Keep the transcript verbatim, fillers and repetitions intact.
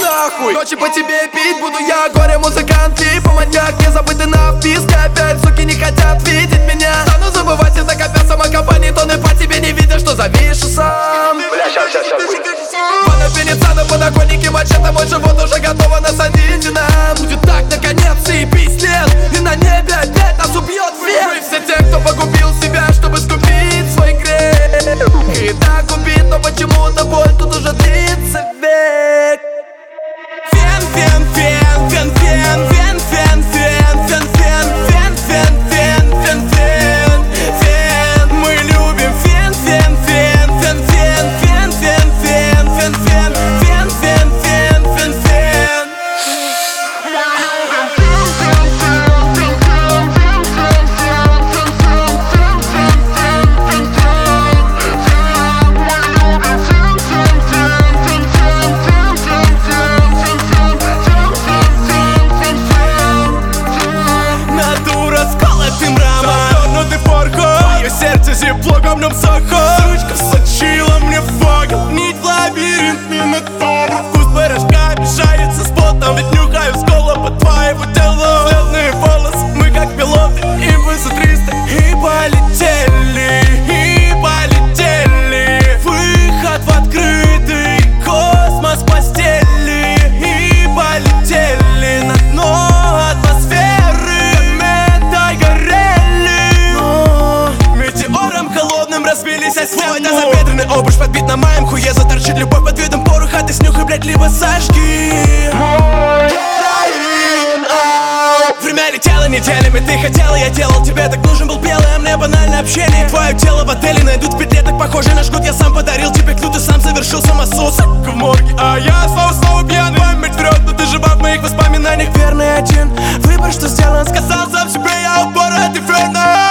нахуй. Ночи по тебе пить буду я, горе-музыкант, типа маньяк, не забытый на вписке. Опять суки не хотят видеть меня. Стану забывать из-за копя самокопаний, тоны по тебе не видя, что завишу сам. Бля, щас, щас, щас будет. Вода пенится на подоконнике, мачете, мой живот уже готово насадить. И нам будет так, наконец, и пись нет. И на небе опять нас убьет вверх. Мы все те, кто погубил себя, чтобы скупить свой грех. И так купит, но почему-то боль тут уже длится век. Фен, фен, фен, фен, фен, фен, фен, фен, фен, фен, фен, фен, фен, фен, фен. Мы любим фен, фен, фен, фен, фен, фен, фен, фен, фен, фен, фен, фен, фен, фен, фен. Натура с колотым рамом, завернутый фархот. Твое сердце зиплоком, в нем сахар. Ручка сочила мне факел, нить в лабиринт минотавра. Вкус пирожка мешается с потом, ведь нюхаю с кола по твоему телу. Взлетные волосы, мы как пилоты, импульса триста. И полетели, и полетели. Выход в открытый космос постели. И полетели на дно атмосферы. Метой горели, но метеором холодным разбились о стену. Твой тазобедренный обруч подбит на моем хуе. Заторчит любовь под видом пороха. Ты снюхай, блядь, либо сожги. Время летело неделями, ты хотела, я делал. Тебе так нужен был белый, а мне банальное общение. Твое тело в отеле найдут в петле, так похоже на жгут. Я сам подарил тебе клю, ты сам совершил самосуд. В морге, а я снова-снова пьяный. Память врет, но ты жива в моих воспоминаниях. Верный один выбор, что сделан, сказал сам себе, я упор от инферно.